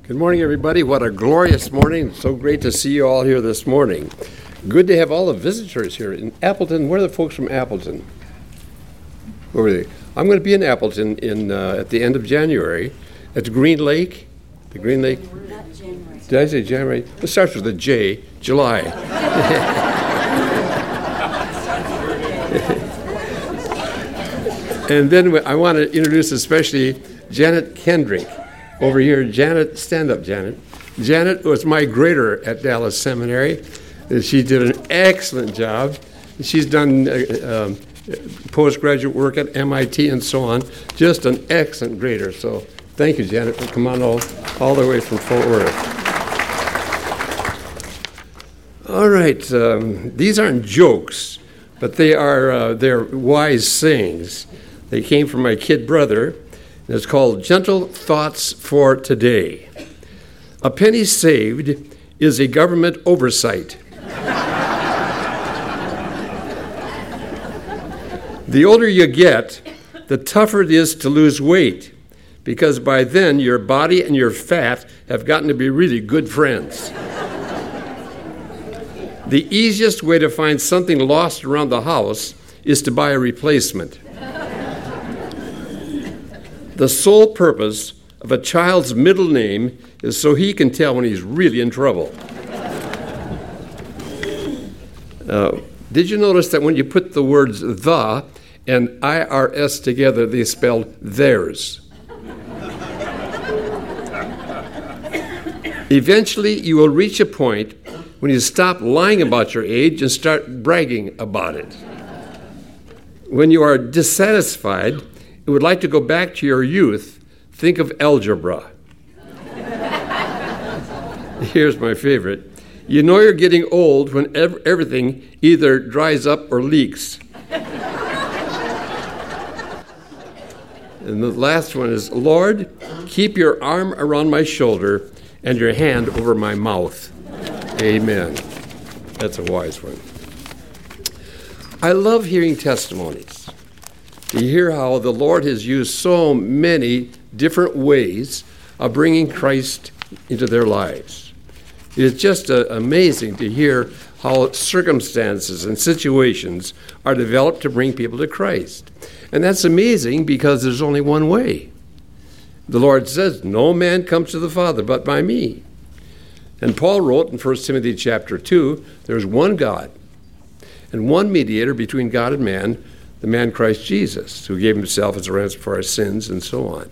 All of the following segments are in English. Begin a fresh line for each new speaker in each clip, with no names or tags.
Good morning, everybody. What a glorious morning. So great to see you all here this morning. Good to have all the visitors here in Appleton. Where are the folks from Appleton? Where are they? I'm going to be in Appleton at the end of January at the Green Lake. The Green Lake?
Not January.
Did I say January? It starts with a J. July. And then I want to introduce especially Janet Kendrick. Over here, Janet, stand up, Janet. Janet was my grader at Dallas Seminary. She did an excellent job. She's done postgraduate work at MIT and so on. Just an excellent grader. So thank you, Janet, for coming all the way from Fort Worth. All right, these aren't jokes, but they're wise sayings. They came from my kid brother. And it's called Gentle Thoughts for Today. A penny saved is a government oversight. The older you get, the tougher it is to lose weight, because by then your body and your fat have gotten to be really good friends. The easiest way to find something lost around the house is to buy a replacement. The sole purpose of a child's middle name is so he can tell when he's really in trouble. Did you notice that when you put the words the and IRS together, they spelled theirs? Eventually, you will reach a point when you stop lying about your age and start bragging about it. When you are dissatisfied and would like to go back to your youth, think of algebra. Here's my favorite. You know you're getting old when everything either dries up or leaks. And the last one is, Lord, keep your arm around my shoulder and your hand over my mouth. Amen. That's a wise one. I love hearing testimonies. To hear how the Lord has used so many different ways of bringing Christ into their lives. It's just amazing to hear how circumstances and situations are developed to bring people to Christ. And that's amazing because there's only one way. The Lord says, no man comes to the Father but by me. And Paul wrote in 1 Timothy chapter 2, there's one God and one mediator between God and man, the man Christ Jesus, who gave himself as a ransom for our sins and so on.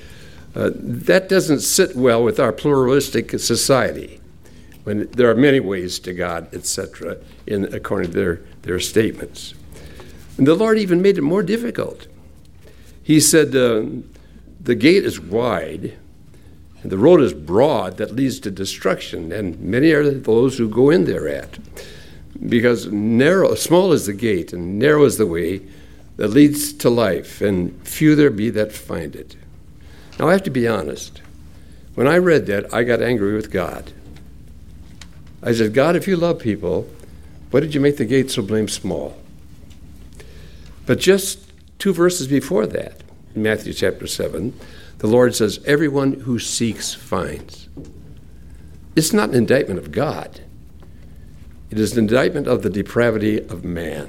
That doesn't sit well with our pluralistic society, when there are many ways to God, etc., according to their statements. And the Lord even made it more difficult. He said, the gate is wide, and the road is broad that leads to destruction, and many are those who go in thereat. Because small is the gate, and narrow is the way that leads to life, and few there be that find it. Now, I have to be honest. When I read that, I got angry with God. I said, God, if you love people, why did you make the gate so blame small? But just 2 verses before that, in Matthew chapter 7, the Lord says, everyone who seeks finds. It's not an indictment of God. It is an indictment of the depravity of man.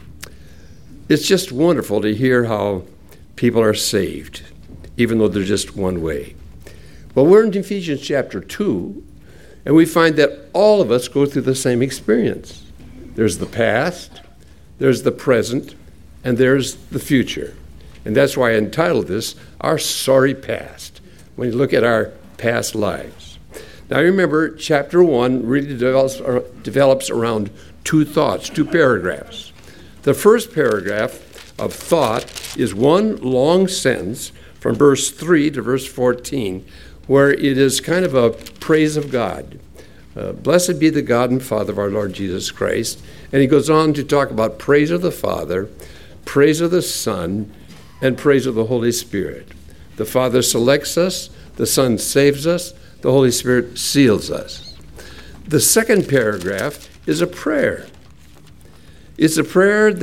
It's just wonderful to hear how people are saved, even though there's just one way. Well, we're in Ephesians chapter 2, and we find that all of us go through the same experience. There's the past, there's the present, and there's the future. And that's why I entitled this, Our Sorry Past, when you look at our past lives. Now remember, chapter 1 really develops around 2 thoughts, 2 paragraphs. The first paragraph of thought is one long sentence from verse 3 to verse 14, where it is kind of a praise of God. Blessed be the God and Father of our Lord Jesus Christ. And he goes on to talk about praise of the Father, praise of the Son, and praise of the Holy Spirit. The Father selects us, the Son saves us, the Holy Spirit seals us. The second paragraph is a prayer. It's a prayer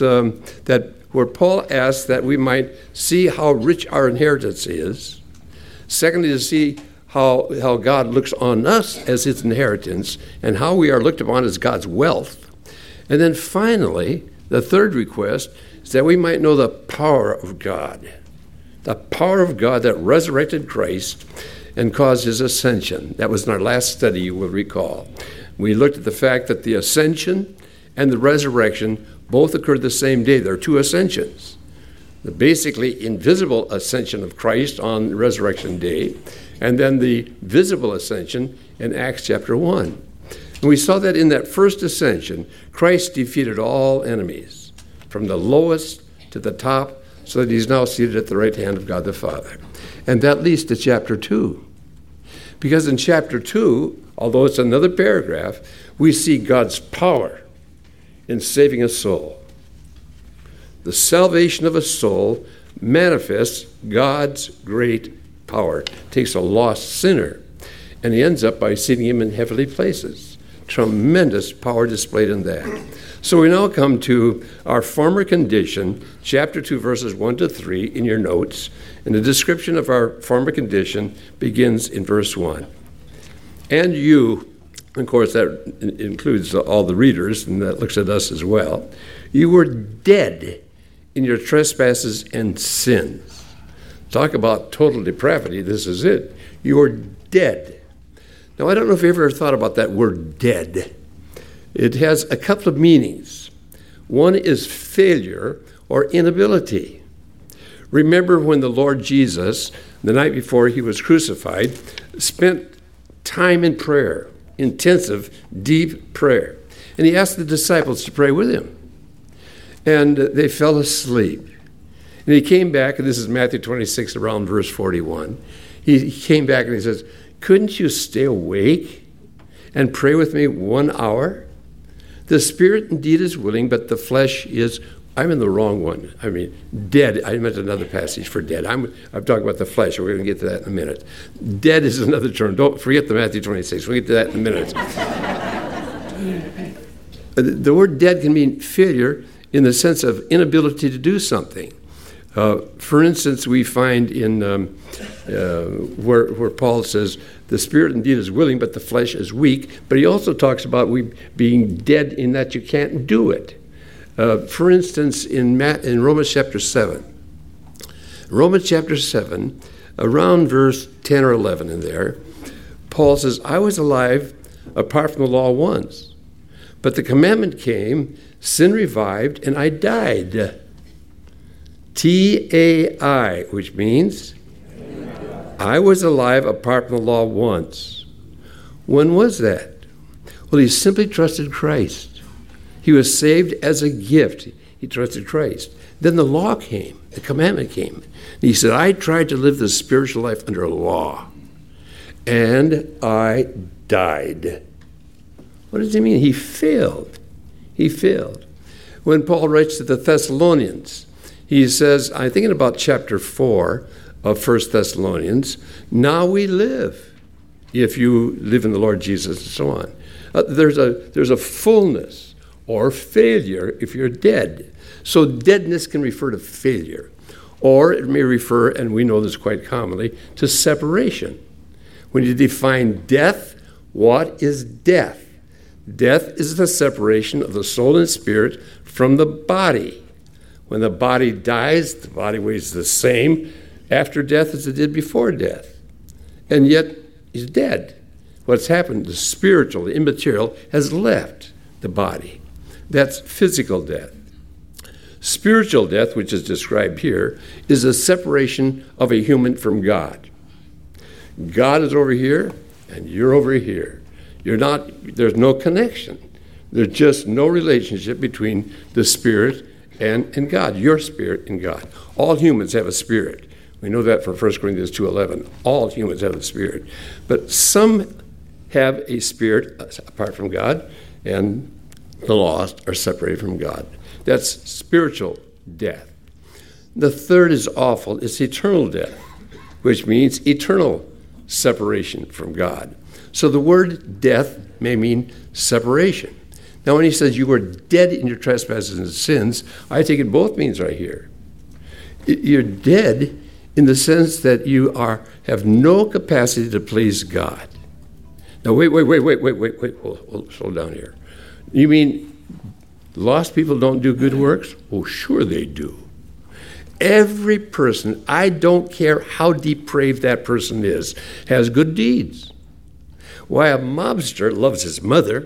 where Paul asks that we might see how rich our inheritance is. Secondly, to see how God looks on us as his inheritance and how we are looked upon as God's wealth. And then finally, the third request is that we might know the power of God. The power of God that resurrected Christ and caused his ascension. That was in our last study, you will recall. We looked at the fact that the ascension and the resurrection both occurred the same day. There are two ascensions. The basically invisible ascension of Christ on Resurrection Day, and then the visible ascension in Acts chapter 1. And we saw that in that first ascension, Christ defeated all enemies, from the lowest to the top, so that he's now seated at the right hand of God the Father. And that leads to chapter 2. Because in chapter 2, although it's another paragraph, we see God's power in saving a soul. The salvation of a soul manifests God's great power. It takes a lost sinner, and he ends up by seating him in heavenly places. Tremendous power displayed in that. So we now come to our former condition, chapter 2, verses 1 to 3 in your notes. And the description of our former condition begins in verse 1. And you, of course, that includes all the readers, and that looks at us as well. You were dead in your trespasses and sins. Talk about total depravity. This is it. You are dead. Now, I don't know if you ever thought about that word dead. It has a couple of meanings. One is failure or inability. Remember when the Lord Jesus, the night before he was crucified, spent time in prayer, intensive, deep prayer. And he asked the disciples to pray with him. And they fell asleep. And he came back, and this is Matthew 26, around verse 41. He came back and he says, couldn't you stay awake and pray with me 1 hour? The spirit indeed is willing, but the flesh is, I'm in the wrong one. I mean, dead. I meant another passage for dead. I'm talking about the flesh. We're going to get to that in a minute. Dead is another term. Don't forget the Matthew 26. We'll get to that in a minute. The word dead can mean failure in the sense of inability to do something. For instance, we find in where Paul says, the spirit indeed is willing, but the flesh is weak. But he also talks about we being dead in that you can't do it. For instance, in Romans chapter 7. Romans chapter 7, around verse 10 or 11 in there, Paul says, I was alive apart from the law once, but the commandment came, sin revived, and I died. T-A-I, which means I was alive apart from the law once. When was that? Well, he simply trusted Christ. He was saved as a gift. He trusted Christ. Then the law came, the commandment came. And he said, I tried to live the spiritual life under a law, and I died. What does he mean? He failed. He failed. When Paul writes to the Thessalonians, he says, I'm thinking about chapter 4 of 1 Thessalonians, now we live if you live in the Lord Jesus, and so on. There's a fullness or failure if you're dead. So deadness can refer to failure, or it may refer, and we know this quite commonly, to separation. When you define death, what is death? Death is the separation of the soul and spirit from the body. When the body dies, the body weighs the same after death as it did before death. And yet, he's dead. What's happened, the spiritual, the immaterial, has left the body. That's physical death. Spiritual death, which is described here, is a separation of a human from God. God is over here, and you're over here. There's no connection. There's just no relationship between the spirit and God, your spirit and God. All humans have a spirit. We know that from 1 Corinthians 2:11. All humans have a spirit. But some have a spirit apart from God, and the lost are separated from God. That's spiritual death. The third is awful. It's eternal death, which means eternal separation from God. So the word death may mean separation. Now, when he says you were dead in your trespasses and sins, I take it both means right here. You're dead in the sense that you have no capacity to please God. Now, wait. Hold, slow down here. You mean lost people don't do good works? Oh, sure they do. Every person, I don't care how depraved that person is, has good deeds. Why, a mobster loves his mother.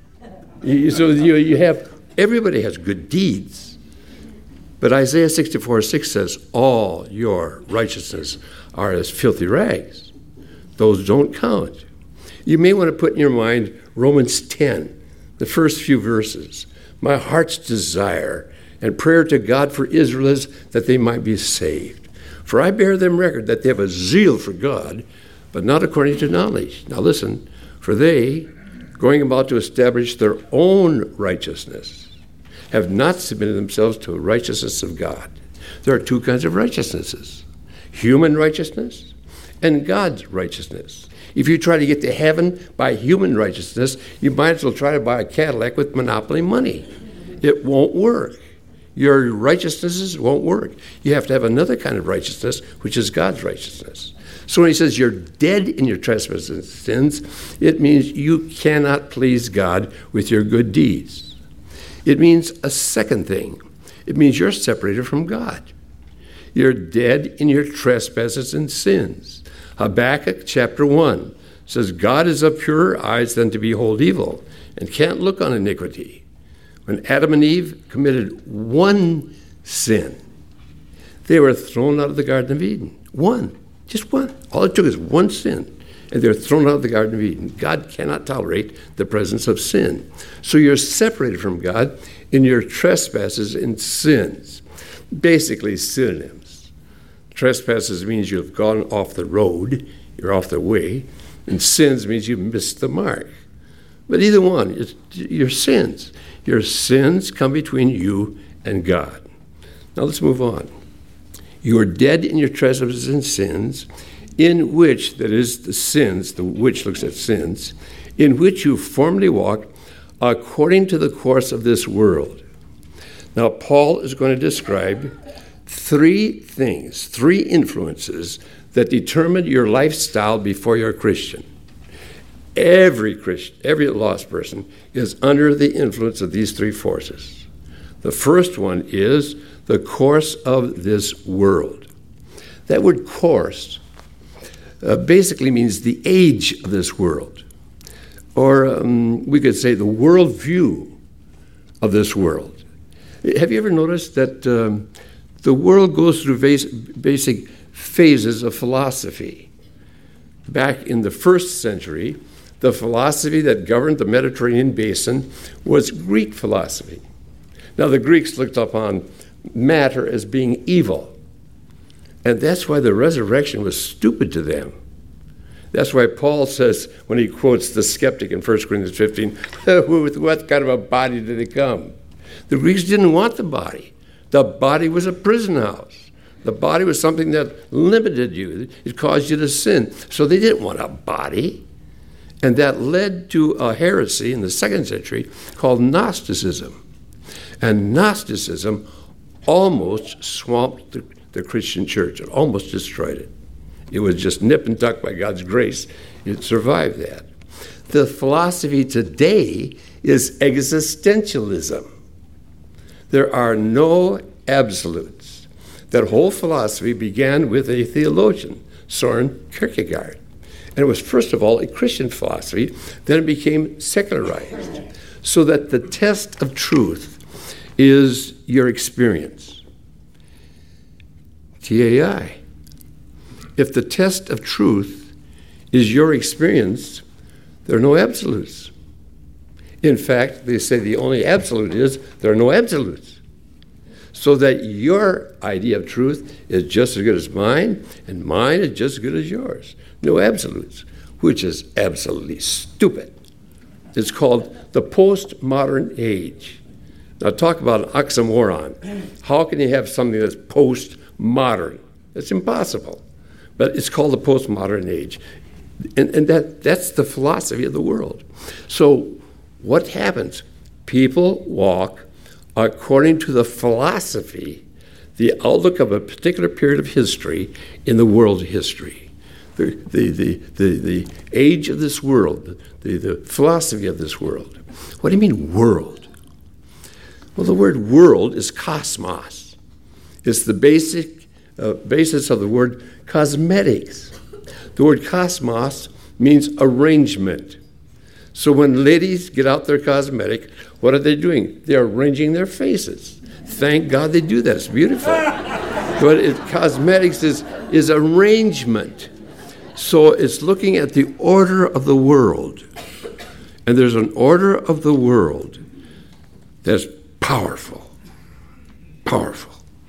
So you have, everybody has good deeds. But Isaiah 64:6 says, all your righteousness are as filthy rags. Those don't count. You may want to put in your mind Romans 10, the first few verses. My heart's desire and prayer to God for Israel is that they might be saved. For I bear them record that they have a zeal for God, but not according to knowledge. Now listen, for they, going about to establish their own righteousness, have not submitted themselves to the righteousness of God. There are two kinds of righteousnesses, human righteousness and God's righteousness. If you try to get to heaven by human righteousness, you might as well try to buy a Cadillac with monopoly money. It won't work. Your righteousnesses won't work. You have to have another kind of righteousness, which is God's righteousness. So when he says you're dead in your trespasses and sins, it means you cannot please God with your good deeds. It means a second thing. It means you're separated from God. You're dead in your trespasses and sins. Habakkuk chapter 1 says, God is of purer eyes than to behold evil, and can't look on iniquity. When Adam and Eve committed one sin, they were thrown out of the Garden of Eden. One, just one. All it took is one sin, and they were thrown out of the Garden of Eden. God cannot tolerate the presence of sin. So you're separated from God in your trespasses and sins. Basically synonyms. Trespasses means you've gone off the road, you're off the way, and sins means you've missed the mark. But either one, it's your sins. Your sins come between you and God. Now let's move on. You are dead in your trespasses and sins, in which, that is the sins, the which looks at sins, in which you formerly walked according to the course of this world. Now Paul is going to describe three things, three influences that determine your lifestyle before you're a Christian. Every Christian, every lost person is under the influence of these three forces. The first one is the course of this world. That word course basically means the age of this world. Or we could say the worldview of this world. Have you ever noticed that the world goes through basic phases of philosophy? Back in the first century, the philosophy that governed the Mediterranean basin was Greek philosophy. Now, the Greeks looked upon matter as being evil, and that's why the resurrection was stupid to them. That's why Paul says, when he quotes the skeptic in 1 Corinthians 15, with what kind of a body did it come? The Greeks didn't want the body. The body was a prison house. The body was something that limited you. It caused you to sin. So they didn't want a body. And that led to a heresy in the second century called Gnosticism. And Gnosticism almost swamped the Christian church. It almost destroyed it. It was just nip and tuck by God's grace. It survived that. The philosophy today is existentialism. There are no absolutes. That whole philosophy began with a theologian, Soren Kierkegaard. And it was, first of all, a Christian philosophy. Then it became secularized. So that the test of truth is your experience. TAI. If the test of truth is your experience, there are no absolutes. In fact, they say the only absolute is there are no absolutes. So that your idea of truth is just as good as mine, and mine is just as good as yours. No absolutes, which is absolutely stupid. It's called the postmodern age. Now talk about an oxymoron. How can you have something that's postmodern? It's impossible. But it's called the postmodern age. And that's the philosophy of the world. So what happens? People walk according to the philosophy the outlook of a particular period of history in the world history. The age of this world, the philosophy of this world. What do you mean world? Well, the word world is cosmos. It's the basis of the word cosmetics. The word cosmos means arrangement. So when ladies get out their cosmetic, what are they doing? They're arranging their faces. Thank God they do that. It's beautiful. But cosmetics is arrangement. So it's looking at the order of the world. And there's an order of the world that's powerful. Powerful.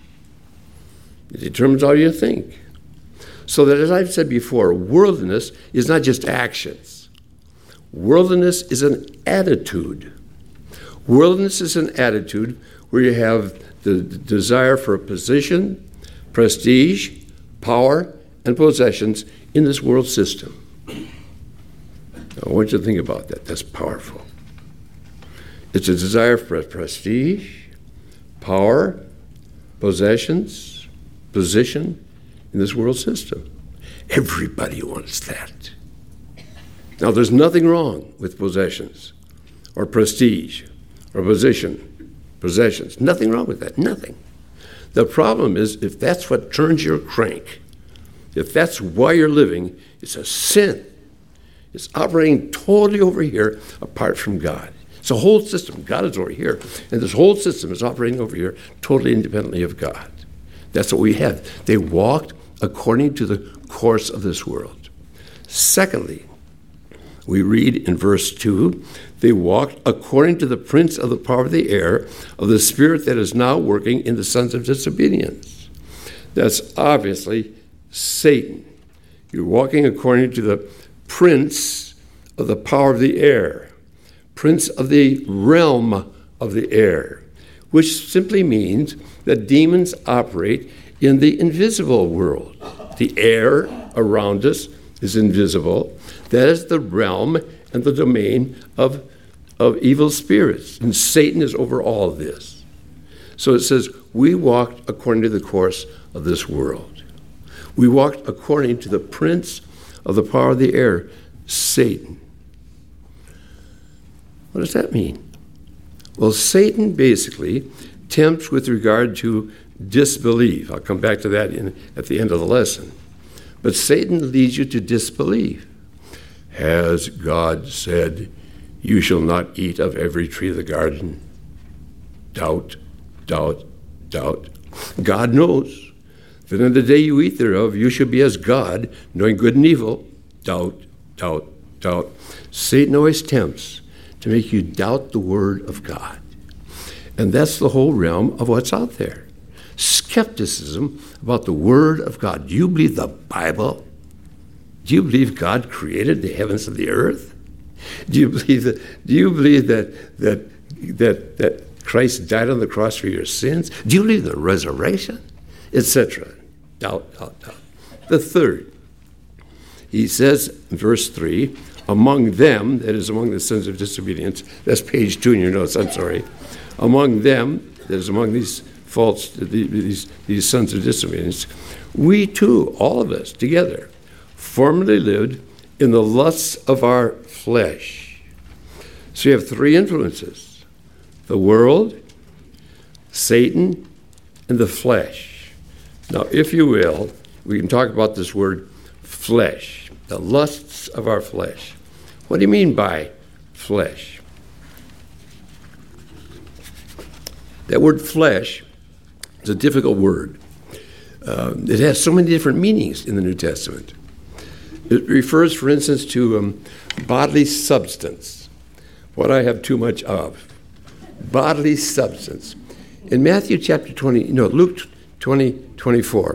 It determines how you think. So that, as I've said before, worldliness is not just actions. Worldliness is an attitude. Worldliness is an attitude where you have the desire for a position, prestige, power, and possessions in this world system. Now, I want you to think about that. That's powerful. It's a desire for prestige, power, possessions, position in this world system. Everybody wants that. Now, there's nothing wrong with possessions or prestige or possessions. Nothing wrong with that. Nothing. The problem is if that's what turns your crank, if that's why you're living, it's a sin. It's operating totally over here apart from God. It's a whole system. God is over here, and this whole system is operating over here totally independently of God. That's what we have. They walked according to the course of this world. Secondly, we read in verse 2, they walked according to the prince of the power of the air, of the spirit that is now working in the sons of disobedience. That's obviously Satan. You're walking according to the prince of the power of the air, prince of the realm of the air, which simply means that demons operate in the invisible world. The air around us is invisible. That is the realm and the domain of evil spirits. And Satan is over all of this. So it says, we walked according to the course of this world. We walked according to the prince of the power of the air, Satan. What does that mean? Well, Satan basically tempts with regard to disbelief. I'll come back to that at the end of the lesson. But Satan leads you to disbelief. Has God said, you shall not eat of every tree of the garden? Doubt, doubt, doubt. God knows that in the day you eat thereof, you shall be as God, knowing good and evil. Doubt, doubt, doubt. Satan always tempts to make you doubt the word of God. And that's the whole realm of what's out there. Skepticism about the word of God. Do you believe the Bible? Do you believe God created the heavens and the earth? Do you believe that Christ died on the cross for your sins? Do you believe in the resurrection? Etc. Doubt, doubt, doubt. The third, he says in verse 3, among them, that is among the sons of disobedience, that's page 2 in your notes, I'm sorry. Among them, that is among these these sons of disobedience, we too, all of us together, formerly lived in the lusts of our flesh. So you have three influences: the world, Satan, and the flesh. Now, if you will, we can talk about this word flesh, the lusts of our flesh. What do you mean by flesh? That word flesh is a difficult word. It has so many different meanings in the New Testament. It refers, for instance, to bodily substance, what I have too much of. Bodily substance. In Matthew chapter 20, Luke 24,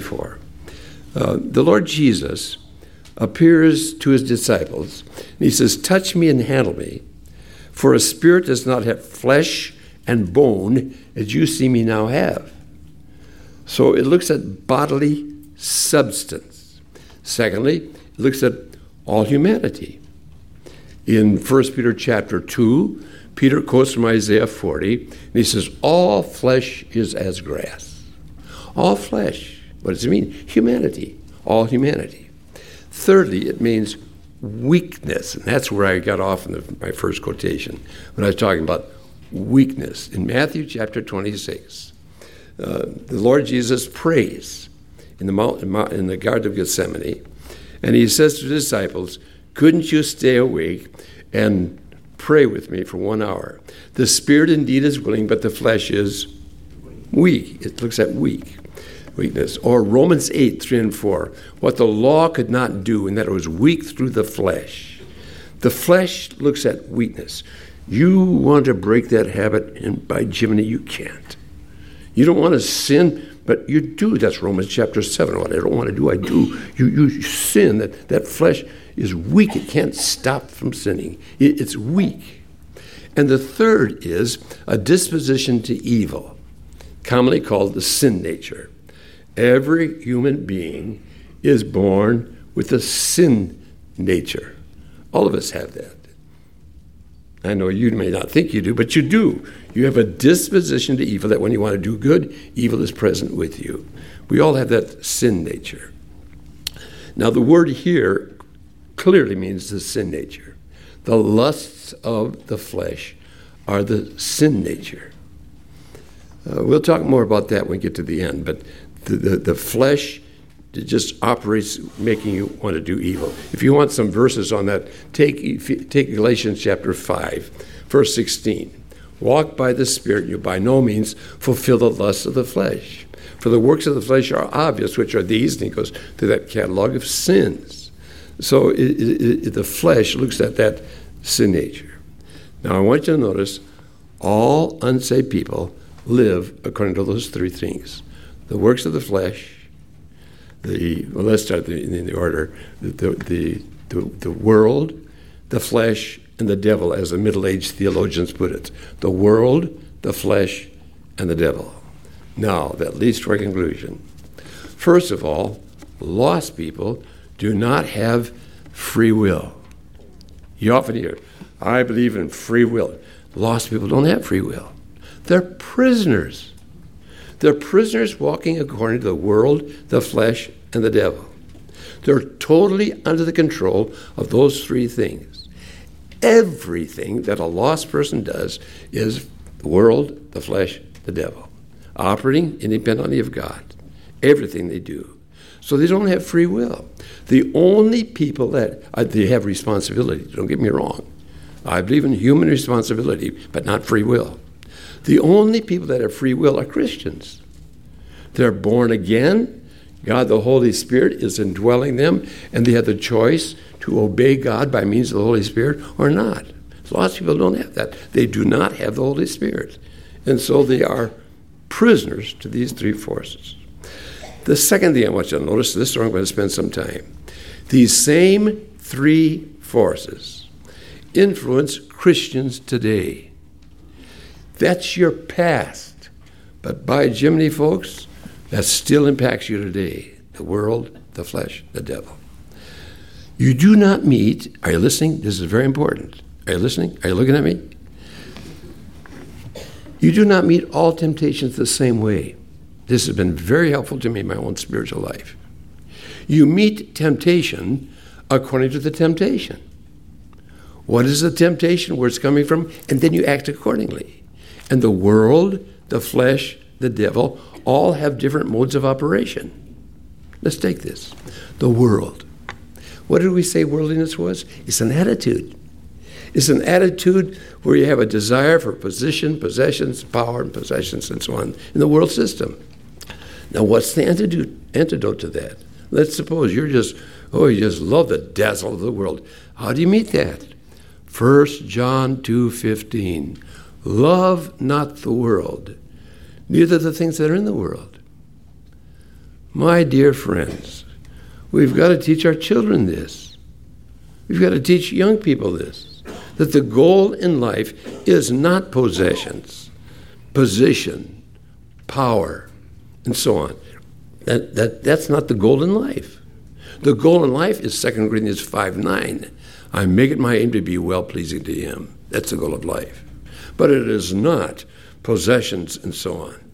the Lord Jesus appears to his disciples, and he says, touch me and handle me, for a spirit does not have flesh and bone as you see me now have. So it looks at bodily substance. Secondly, it looks at all humanity. In 1 Peter chapter 2, Peter quotes from Isaiah 40, and he says, all flesh is as grass. All flesh. What does it mean? Humanity. All humanity. Thirdly, it means weakness. And that's where I got off in my first quotation when I was talking about weakness. In Matthew chapter 26, the Lord Jesus prays in the Garden of Gethsemane, and he says to the disciples, couldn't you stay awake and pray with me for 1 hour? The spirit indeed is willing, but the flesh is weak. It looks at weakness. Or Romans 8, 3 and 4, what the law could not do, in that it was weak through the flesh. The flesh looks at weakness. You want to break that habit, and by Jiminy, you can't. You don't want to sin, but you do. That's Romans chapter 7. What I don't want to do, I do. You sin. That flesh is weak. It can't stop from sinning. It's weak. And the third is a disposition to evil, commonly called the sin nature. Every human being is born with a sin nature. All of us have that. I know you may not think you do, but you do. You have a disposition to evil that when you want to do good, evil is present with you. We all have that sin nature. Now, the word here clearly means the sin nature. The lusts of the flesh are the sin nature. We'll talk more about that when we get to the end, but the flesh just operates making you want to do evil. If you want some verses on that, take Galatians chapter 5, verse 16. Walk by the Spirit, you by no means fulfill the lusts of the flesh. For the works of the flesh are obvious, which are these, and he goes to that catalog of sins. So the flesh looks at that sin nature. Now I want you to notice all unsaved people live according to those three things. The works of the flesh, let's start in the order. The world, the flesh, and the devil, as the middle-aged theologians put it. The world, the flesh, and the devil. Now, that leads to our conclusion. First of all, lost people do not have free will. You often hear, I believe in free will. Lost people don't have free will. They're prisoners. They're prisoners walking according to the world, the flesh, and the devil. They're totally under the control of those three things. Everything that a lost person does is the world, the flesh, the devil, operating independently of God. Everything they do. So they don't have free will. The only people that they have responsibility, don't get me wrong. I believe in human responsibility, but not free will. The only people that have free will are Christians. They're born again. God, the Holy Spirit, is indwelling them, and they have the choice to obey God by means of the Holy Spirit or not. Lots of people don't have that. They do not have the Holy Spirit. And so they are prisoners to these three forces. The second thing I want you to notice, this is where I'm going to spend some time. These same three forces influence Christians today. That's your past. But by Jiminy, folks, that still impacts you today. The world, the flesh, the devil. You do not meet, are you listening? This is very important. Are you listening? Are you looking at me? You do not meet all temptations the same way. This has been very helpful to me in my own spiritual life. You meet temptation according to the temptation. What is the temptation, where it's coming from? And then you act accordingly. And the world, the flesh, the devil, all have different modes of operation. Let's take this. The world. What did we say worldliness was? It's an attitude. It's an attitude where you have a desire for position, possessions, power, and possessions, and so on in the world system. Now, what's the antidote to that? Let's suppose you just love the dazzle of the world. How do you meet that? 1 John 2:15. Love not the world, neither the things that are in the world. My dear friends, we've got to teach our children this. We've got to teach young people this, that the goal in life is not possessions, position, power, and so on. That's not the goal in life. The goal in life is 2 Corinthians 5:9. I make it my aim to be well-pleasing to him. That's the goal of life. But it is not possessions and so on.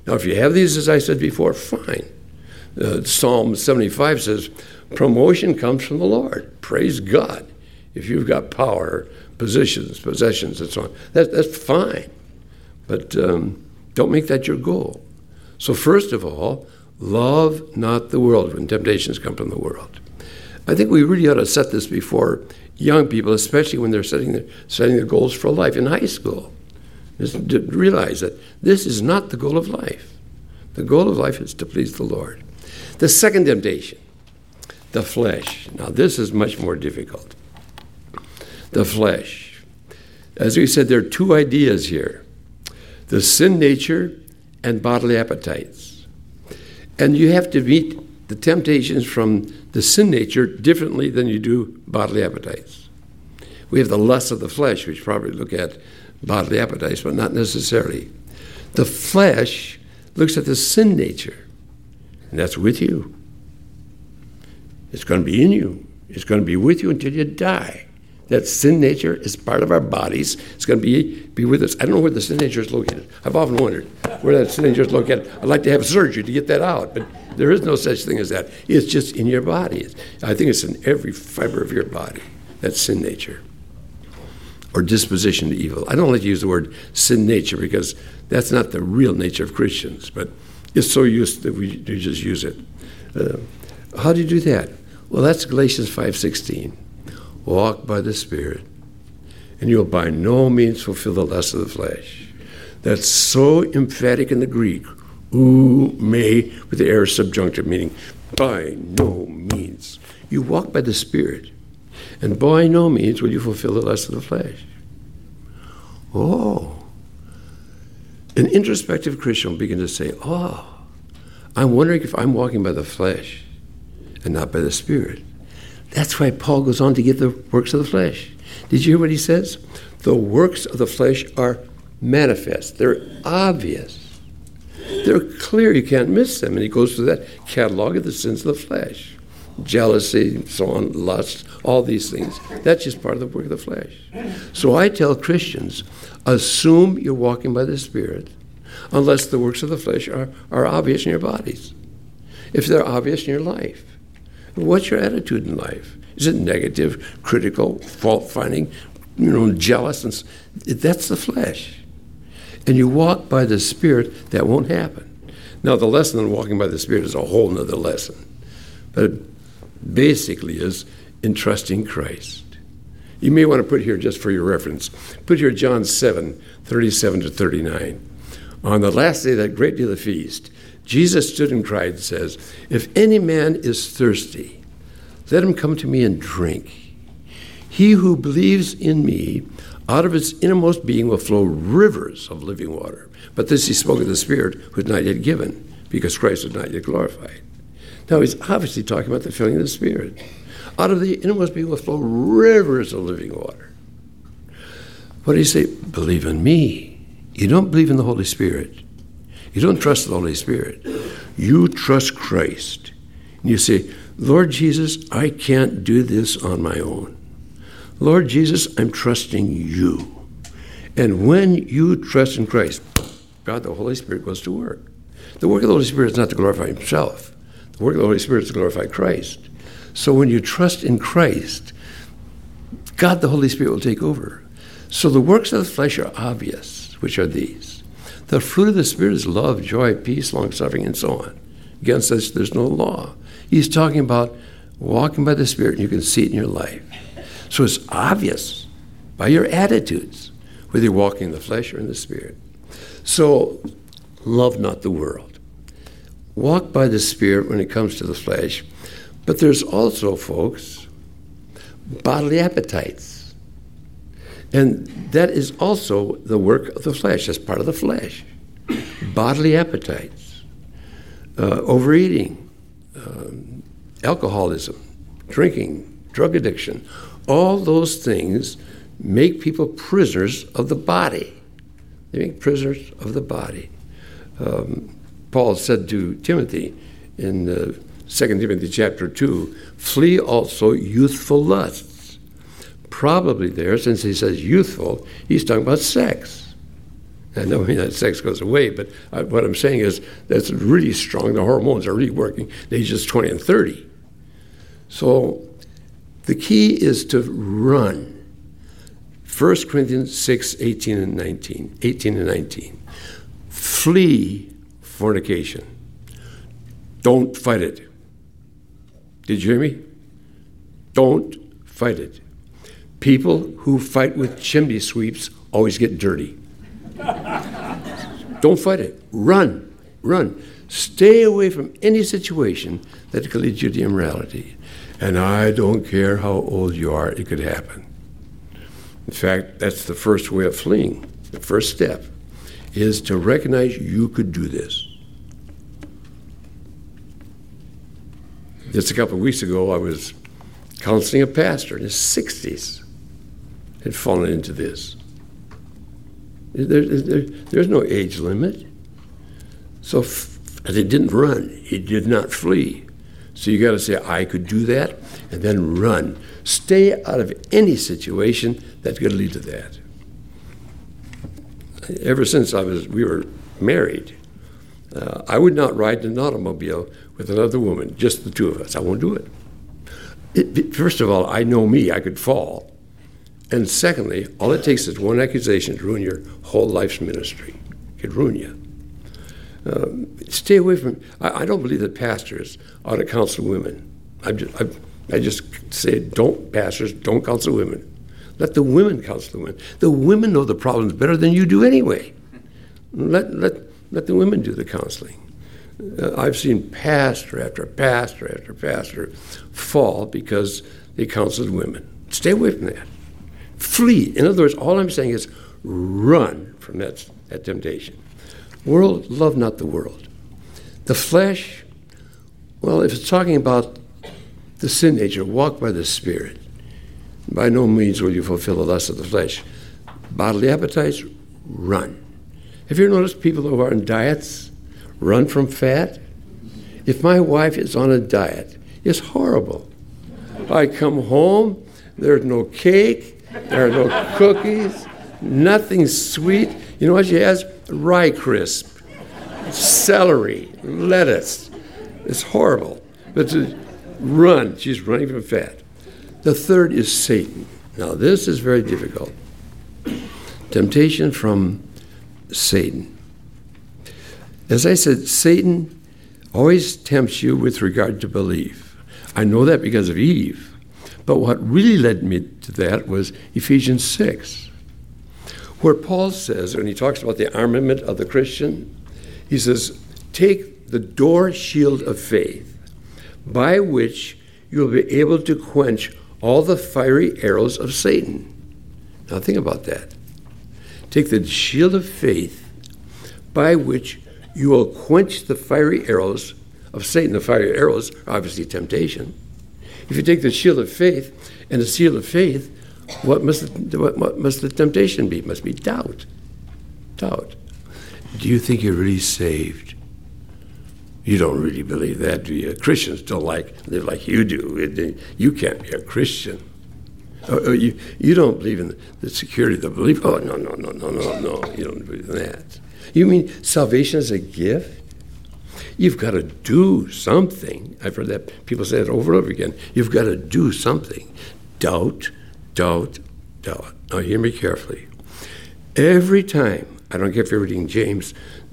Now, if you have these, as I said before, fine. Psalm 75 says, promotion comes from the Lord. Praise God. If you've got power, possessions, and so on, that's fine. But don't make that your goal. So first of all, love not the world when temptations come from the world. I think we really ought to set this before young people, especially when they're setting their goals for life in high school. Just to realize that this is not the goal of life. The goal of life is to please the Lord. The second temptation, the flesh. Now, this is much more difficult. The flesh. As we said, there are two ideas here. The sin nature and bodily appetites. And you have to meet the temptations from the sin nature differently than you do bodily appetites. We have the lust of the flesh, which probably look at bodily appetites, but not necessarily. The flesh looks at the sin nature, and that's with you. It's going to be in you. It's going to be with you until you die. That sin nature is part of our bodies. It's going to be with us. I don't know where the sin nature is located. I've often wondered where that sin nature is located. I'd like to have surgery to get that out, but there is no such thing as that. It's just in your body. I think it's in every fiber of your body, that sin nature. Or disposition to evil. I don't like to use the word sin nature because that's not the real nature of Christians, but it's so used that we just use it. How do you do that? Well, that's Galatians 5:16. Walk by the Spirit, and you'll by no means fulfill the lust of the flesh. That's so emphatic in the Greek. May, with the aorist subjunctive, meaning by no means. You walk by the Spirit, and by no means will you fulfill the lust of the flesh. Oh. An introspective Christian will begin to say, I'm wondering if I'm walking by the flesh and not by the Spirit. That's why Paul goes on to give the works of the flesh. Did you hear what he says? The works of the flesh are manifest. They're obvious. They're clear. You can't miss them. And he goes through that catalog of the sins of the flesh. Jealousy, so on, lust, all these things. That's just part of the work of the flesh. So I tell Christians, assume you're walking by the Spirit unless the works of the flesh are obvious in your bodies. If they're obvious in your life. What's your attitude in life? Is it negative, critical, fault-finding, jealous? That's the flesh. And you walk by the Spirit, that won't happen. Now, the lesson on walking by the Spirit is a whole nother lesson. But it basically is in trusting Christ. You may want to put here, just for your reference, put here John 7:37-39. On the last day of that great day of the feast, Jesus stood and cried and says, if any man is thirsty, let him come to me and drink. He who believes in me, out of his innermost being will flow rivers of living water. But this he spoke of the Spirit who was not yet given, because Christ was not yet glorified. Now he's obviously talking about the filling of the Spirit. Out of the innermost being will flow rivers of living water. What do you say? Believe in me. You don't believe in the Holy Spirit. You don't trust the Holy Spirit. You trust Christ. And you say, Lord Jesus, I can't do this on my own. Lord Jesus, I'm trusting you. And when you trust in Christ, God, the Holy Spirit goes to work. The work of the Holy Spirit is not to glorify himself. The work of the Holy Spirit is to glorify Christ. So when you trust in Christ, God, the Holy Spirit will take over. So the works of the flesh are obvious, which are these. The fruit of the Spirit is love, joy, peace, long-suffering, and so on. Against this, there's no law. He's talking about walking by the Spirit, and you can see it in your life. So it's obvious by your attitudes, whether you're walking in the flesh or in the Spirit. So love not the world. Walk by the Spirit when it comes to the flesh. But there's also, folks, bodily appetites. And that is also the work of the flesh. That's part of the flesh. Bodily appetites, overeating, alcoholism, drinking, drug addiction. All those things make people prisoners of the body. They make prisoners of the body. Paul said to Timothy in 2 Timothy chapter 2, flee also youthful lusts. Probably there, since he says youthful, he's talking about sex. I don't mean that sex goes away, but what I'm saying is that's really strong. The hormones are really working at ages 20 and 30. So the key is to run. 1 Corinthians 6, 18 and 19. Flee fornication. Don't fight it. Did you hear me? Don't fight it. People who fight with chimney sweeps always get dirty. Don't fight it. Run. Stay away from any situation that could lead you to immorality. And I don't care how old you are, it could happen. In fact, that's the first way of fleeing. The first step is to recognize you could do this. Just a couple of weeks ago, I was counseling a pastor in his 60s. Had fallen into this. There's no age limit. So he didn't run. He did not flee. So you got to say, I could do that, and then run. Stay out of any situation that could lead to that. Ever since we were married, I would not ride in an automobile with another woman, just the two of us. I won't do it. First of all, I know me. I could fall. And secondly, all it takes is one accusation to ruin your whole life's ministry. It could ruin you. Stay away from. I don't believe that pastors ought to counsel women. I just say, pastors, don't counsel women. Let the women counsel the women. The women know the problems better than you do anyway. Let the women do the counseling. I've seen pastor after pastor after pastor fall because they counseled women. Stay away from that. Flee. In other words, all I'm saying is run from that temptation. World, love not the world. The flesh, well, if it's talking about the sin nature, walk by the Spirit. By no means will you fulfill the lust of the flesh. Bodily appetites, run. Have you ever noticed people who are on diets run from fat? If my wife is on a diet, it's horrible. I come home, there's no cake, there are no cookies, nothing sweet. You know what she has? Rye crisp, celery, lettuce. It's horrible. But to run, she's running from fat. The third is Satan. Now, this is very difficult. Temptation from Satan. As I said, Satan always tempts you with regard to belief. I know that because of Eve. But what really led me to that was Ephesians 6, where Paul says, when he talks about the armament of the Christian, he says, take the door shield of faith, by which you'll be able to quench all the fiery arrows of Satan. Now think about that. Take the shield of faith, by which you will quench the fiery arrows of Satan. The fiery arrows are obviously temptation. If you take the shield of faith and the shield of faith, what must the temptation be? It must be doubt. Doubt. Do you think you're really saved? You don't really believe that, do you? Christians don't live like you do. You can't be a Christian. You don't believe in the security of the belief. Oh, no. You don't believe in that. You mean salvation is a gift? You've got to do something. I've heard that people say it over and over again. You've got to do something. Doubt. Now hear me carefully. Every time, I don't care if you're reading James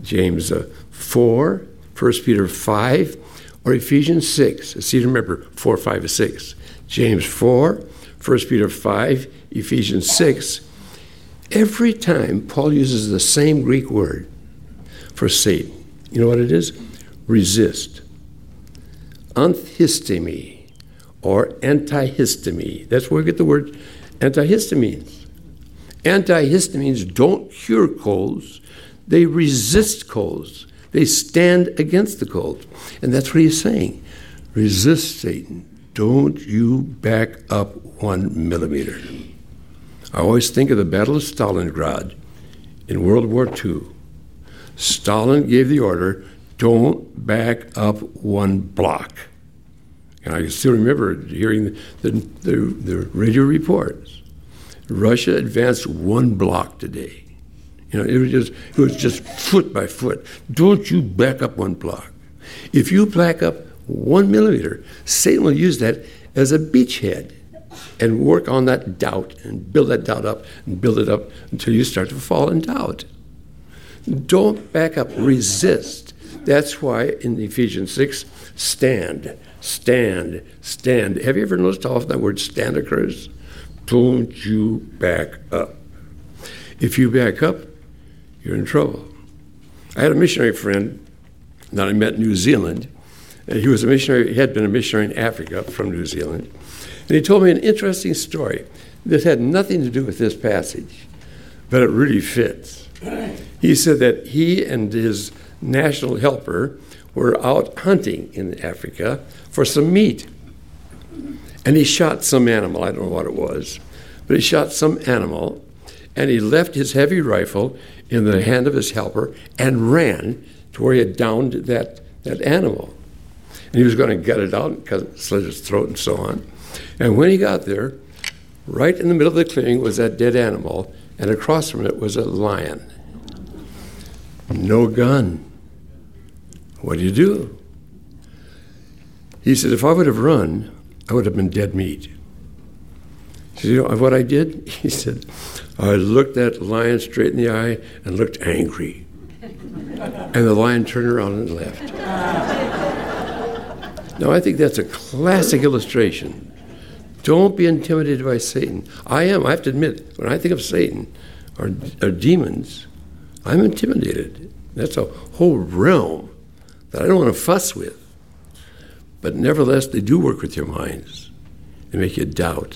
4, 1 Peter 5, or Ephesians 6. See, remember, 4, 5, and 6. James 4, 1 Peter 5, Ephesians 6. Every time, Paul uses the same Greek word for Satan. You know what it is? Resist. Anthistemi, or antihistemi. That's where we get the word antihistamines. Antihistamines don't cure colds. They resist colds. They stand against the cold. And that's what he's saying. Resist Satan. Don't you back up 1 millimeter. I always think of the Battle of Stalingrad in World War II. Stalin gave the order, don't back up 1 block. And I can still remember hearing the radio reports. Russia advanced 1 block today It was just foot by foot. Don't you back up one block. If you back up 1 millimeter, Satan will use that as a beachhead and work on that doubt and build that doubt up and build it up until you start to fall in doubt. Don't back up. Resist. That's why in Ephesians 6, stand, stand, stand. Have you ever noticed how often that word stand occurs? Don't you back up. If you back up, you're in trouble. I had a missionary friend that I met in New Zealand, and he was a missionary. He had been a missionary in Africa from New Zealand. And he told me an interesting story that had nothing to do with this passage, but it really fits. He said that he and his national helper were out hunting in Africa for some meat. And he shot some animal, I don't know what it was, but he shot some animal, and he left his heavy rifle in the hand of his helper and ran to where he had downed that animal. And he was going to gut it out and slit his throat and so on. And when he got there, right in the middle of the clearing was that dead animal, and across from it was a lion. No gun. What do you do? He said, if I would have run, I would have been dead meat. He said, you know what I did? He said, I looked that lion straight in the eye and looked angry. And the lion turned around and left. Now, I think that's a classic illustration. Don't be intimidated by Satan. I have to admit, when I think of Satan or demons, I'm intimidated. That's a whole realm that I don't want to fuss with. But nevertheless, they do work with your minds. They make you doubt.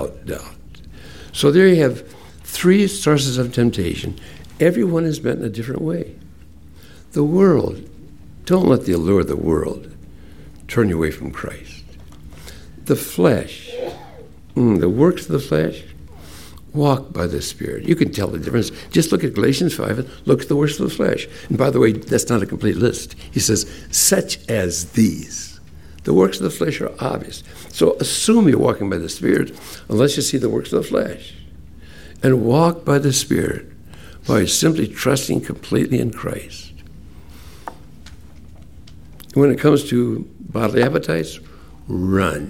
So there you have 3 sources of temptation. Everyone is meant in a different way. The world, don't let the allure of the world turn you away from Christ. The flesh, the works of the flesh, walk by the Spirit. You can tell the difference. Just look at Galatians 5 and look at the works of the flesh. And by the way, that's not a complete list. He says, such as these. The works of the flesh are obvious. So assume you're walking by the Spirit unless you see the works of the flesh. And walk by the Spirit by simply trusting completely in Christ. When it comes to bodily appetites, run.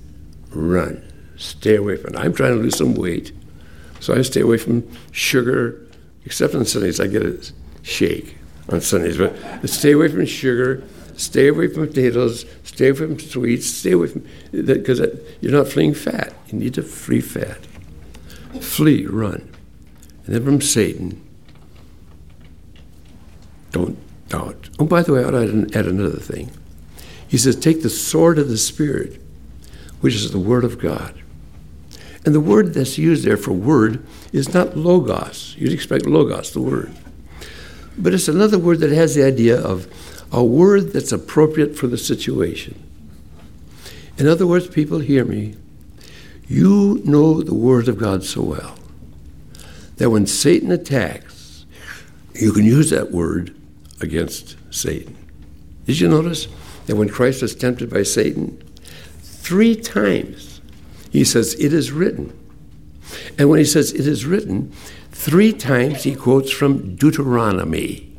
Stay away from it. I'm trying to lose some weight, so I stay away from sugar, except on Sundays. I get a shake on Sundays, but stay away from sugar, stay away from potatoes, stay away from sweets, stay away from, because you're not fleeing fat. You need to flee fat. Flee, run. And then from Satan, don't doubt. Oh, by the way, I ought to add another thing. He says, take the sword of the Spirit, which is the Word of God. And the word that's used there for word is not logos. You'd expect logos, the word. But it's another word that has the idea of a word that's appropriate for the situation. In other words, people hear me. You know the Word of God so well that when Satan attacks, you can use that word against Satan. Did you notice that when Christ was tempted by Satan, 3 times he says, it is written. And when he says it is written, 3 times he quotes from Deuteronomy.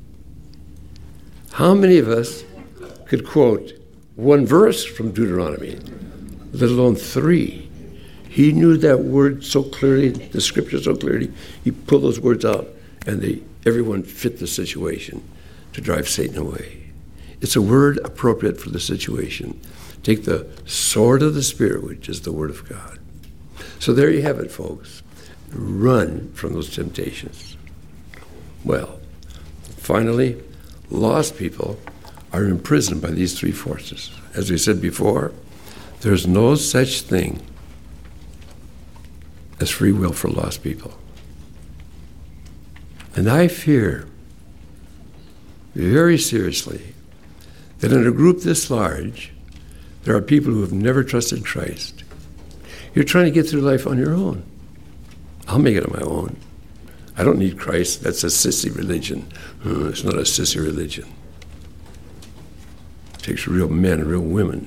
How many of us could quote 1 verse from Deuteronomy, let alone 3? He knew that word so clearly, the scripture so clearly, he pulled those words out, and everyone fit the situation to drive Satan away. It's a word appropriate for the situation. Take the sword of the Spirit, which is the Word of God. So there you have it, folks. Run from those temptations. Well, finally, lost people are imprisoned by these 3 forces. As we said before, there's no such thing as free will for lost people. And I fear very seriously that in a group this large, there are people who have never trusted Christ. You're trying to get through life on your own. I'll make it on my own. I don't need Christ. That's a sissy religion. It's not a sissy religion. It takes real men and real women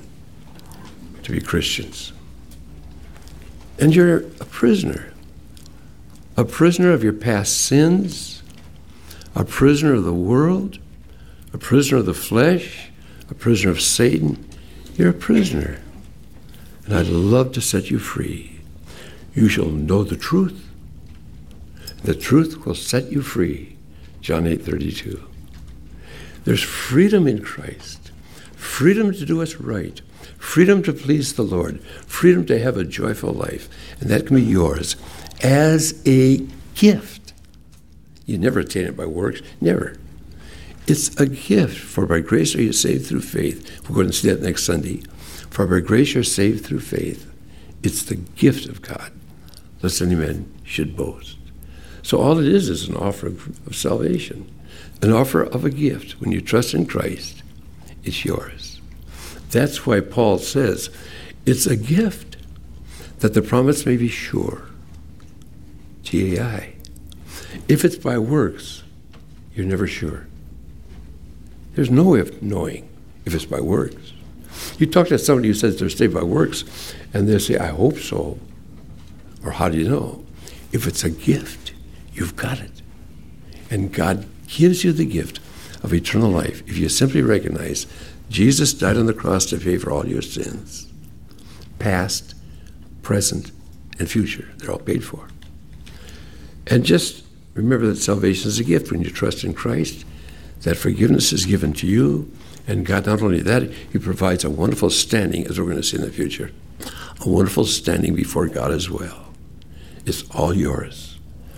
to be Christians. And you're a prisoner a prisoner of your past sins, a prisoner of the world, a prisoner of the flesh, a prisoner of Satan. You're a prisoner. And I'd love to set you free. You shall know the truth. The truth will set you free. John 8:32. There's freedom in Christ. Freedom to do what's right. Freedom to please the Lord. Freedom to have a joyful life. And that can be yours as a gift. You never attain it by works. Never. It's a gift. For by grace are you saved through faith. We're going to see that next Sunday. For by grace you're saved through faith. It's the gift of God, lest any man should boast. So all it is an offer of salvation, an offer of a gift. When you trust in Christ, it's yours. That's why Paul says it's a gift, that the promise may be sure. G-A-I. If it's by works, you're never sure. There's no way of knowing if it's by works. You talk to somebody who says they're saved by works, and they'll say, I hope so. Or how do you know? If it's a gift, you've got it. And God gives you the gift of eternal life if you simply recognize Jesus died on the cross to pay for all your sins, past, present, and future. They're all paid for. And just remember that salvation is a gift when you trust in Christ, that forgiveness is given to you, and God, not only that, he provides a wonderful standing, as we're going to see in the future, a wonderful standing before God as well. It's all yours,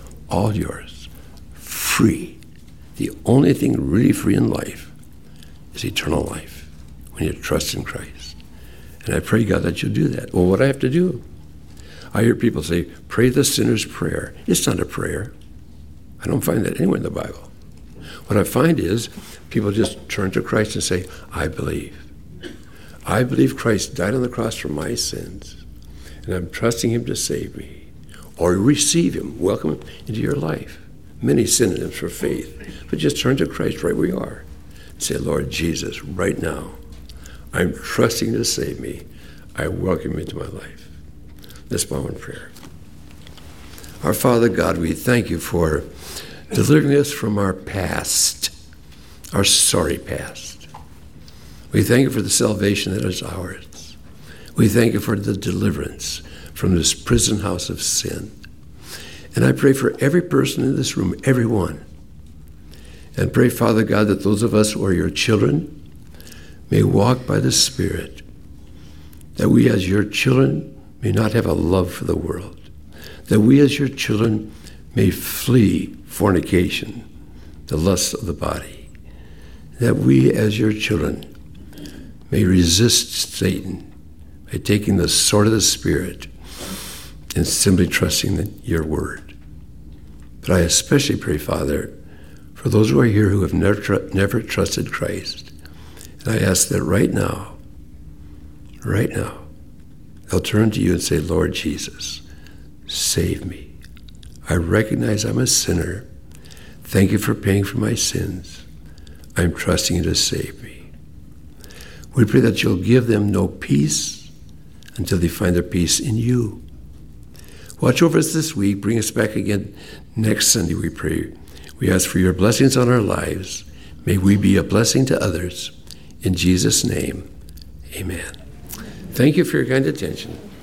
free. The only thing really free in life is eternal life when you trust in Christ. And I pray, God, that you'll do that. Well, what do I have to do? I hear people say, pray the sinner's prayer. It's not a prayer. I don't find that anywhere in the Bible. What I find is people just turn to Christ and say, I believe. I believe Christ died on the cross for my sins, and I'm trusting him to save me. Or receive him, welcome him into your life. Many synonyms for faith. But just turn to Christ right where you are and say, Lord Jesus, right now, I'm trusting you to save me. I welcome you into my life. Let's bow in prayer. Our Father God, we thank you for delivering us from our past, our sorry past. We thank you for the salvation that is ours. We thank you for the deliverance from this prison house of sin. And I pray for every person in this room, everyone. And pray, Father God, that those of us who are your children may walk by the Spirit, that we as your children may not have a love for the world, that we as your children may flee fornication, the lusts of the body, that we as your children may resist Satan by taking the sword of the Spirit and simply trusting your word. But I especially pray, Father, for those who are here who have never trusted Christ. And I ask that right now, they'll turn to you and say, Lord Jesus, save me. I recognize I'm a sinner. Thank you for paying for my sins. I'm trusting you to save me. We pray that you'll give them no peace until they find their peace in you. Watch over us this week. Bring us back again next Sunday, we pray. We ask for your blessings on our lives. May we be a blessing to others. In Jesus' name, amen. Thank you for your kind attention.